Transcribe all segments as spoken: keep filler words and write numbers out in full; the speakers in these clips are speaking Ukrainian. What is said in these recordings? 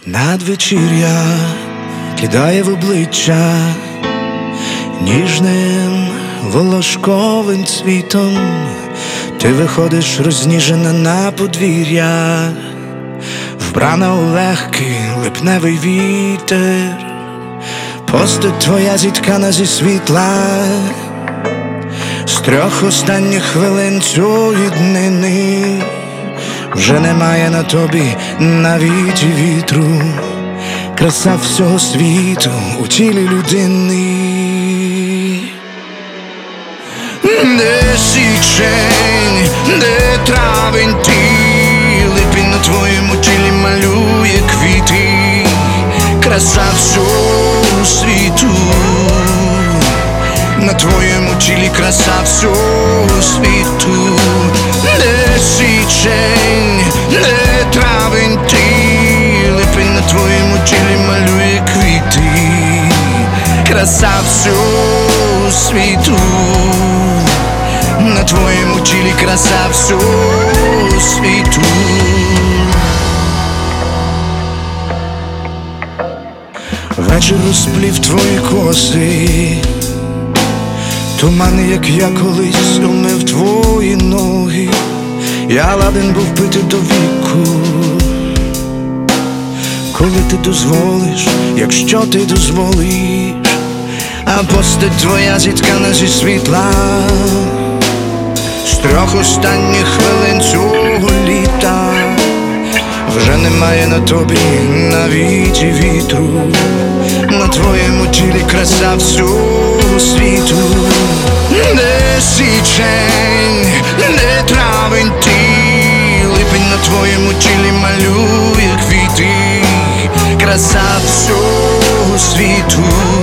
Надвечір'я кидає в обличчя ніжним волошковим цвітом. Ти виходиш розніжена на подвір'я, вбрана у легкий липневий вітер. Постать твоя зіткана зі світла, з трьох останніх хвилин цієї днини. Вже немає на тобі навіть і вітру, краса всього світу у тілі людини. Де січень, де травень, ти липень на твоєму тілі малює квіти, краса всього світу. На твоєму тілі краса всього світу. Де січень, де травень, ти липень на твоєму тілі малює квіти, краса всього світу. На твоєму тілі краса всього світу. Вечір розплів твої коси, туман, як я колись умив твої ноги. Я ладен був пити до віку, коли ти дозволиш, якщо ти дозволиш. А постать твоя зіткана зі світла, з трьох останніх хвилин цього літа. Вже немає на тобі навіть і вітру, на твоєму тілі краса всього світу. Де січень, де травень, ти липень на твоєму тілі малює квіти, краса всього світу.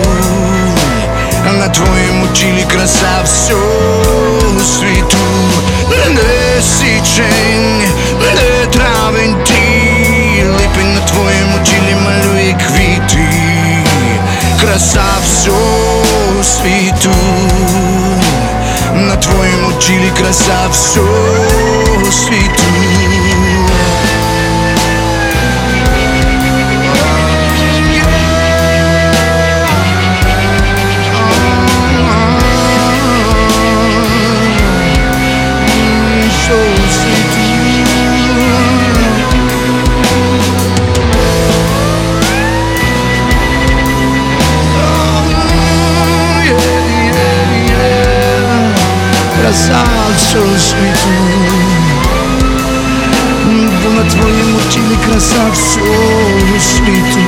На твоєму тілі краса всього світу. Де січень, де травень, ти липень на твоєму тілі малює квіти, краса всього світу. На твоєму тілі краса всього світу. Краса всього світу. Бо на твоєму тілі краса всього світу.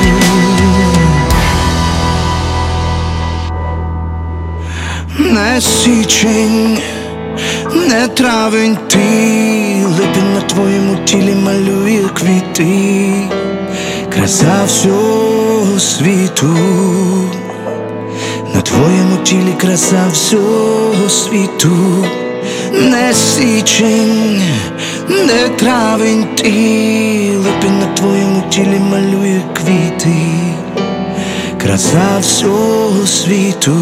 Не січень, не травень, ти липень на твоєму тілі малює квіти, краса всього світу. На твоєму тілі краса всього світу. Не січень, не травень, ти липень на твоєму тілі малює квіти, краса всього світу.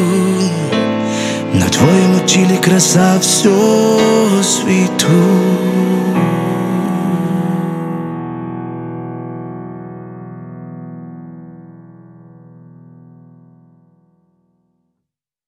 На твоєму тілі краса всього світу.